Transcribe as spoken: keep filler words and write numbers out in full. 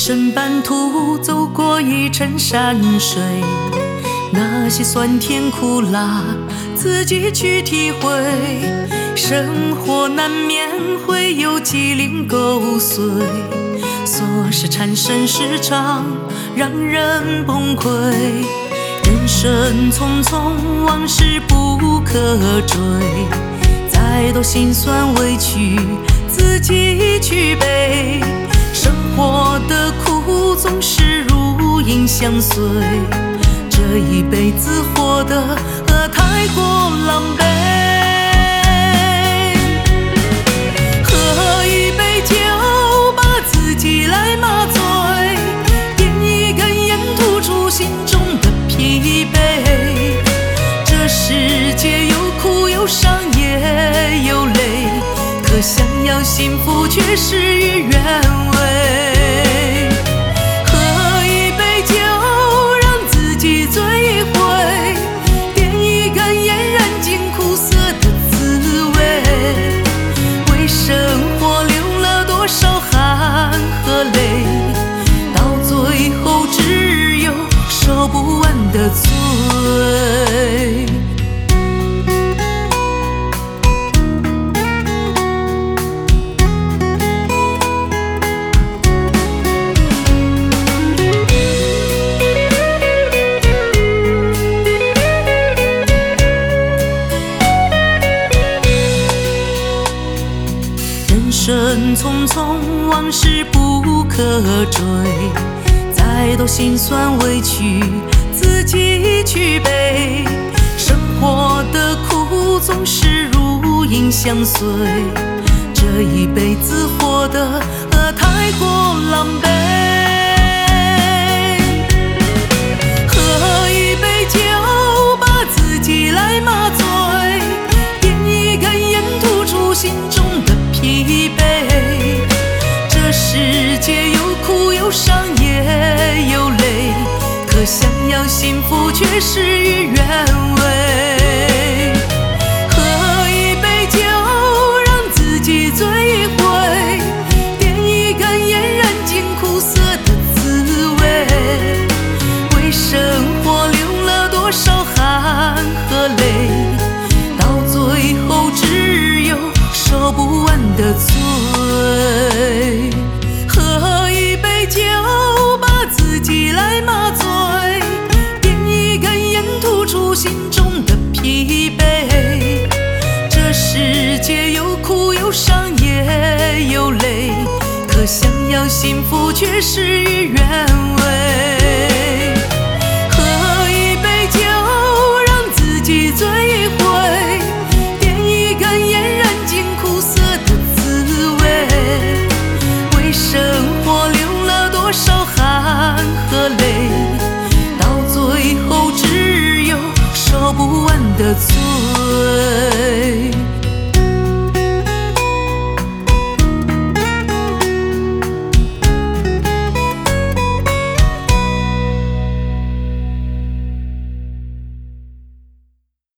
生半途走过一程山水，那些酸甜苦辣自己去体会。生活难免会有鸡零狗碎，琐事缠身时常让人崩溃。人生匆匆，往事不可追，再多辛酸委屈自己去背。生活的苦总是如影相随，这一辈子活得太过狼狈。喝一杯酒，把自己来麻醉，点一根烟，吐出心中的疲惫。这世界有苦有伤也有泪，可想要幸福却事与愿违。喝一杯酒，让自己醉一回，点一根烟，燃尽苦涩的滋味。为生活流了多少汗和泪，到最后只有受不完的罪。人生匆匆，往事不可追，再多辛酸委屈自己去背。生活的苦总是如影相随，这一辈子活得太过狼狈。喝一杯酒，把自己来麻醉，点一根烟，吐出心中的疲惫。这世界有苦有伤也有泪，可想要幸福却事与愿违。喝一杯酒，让自己醉一回，点一根烟，燃尽苦涩的滋味。为生活流了多少汗和泪，到最后只有受不完的罪。喝一杯酒，把自己来麻醉，点一根烟，吐出心中的疲惫。这世界有苦有伤也有泪，可想要幸福却事与愿违。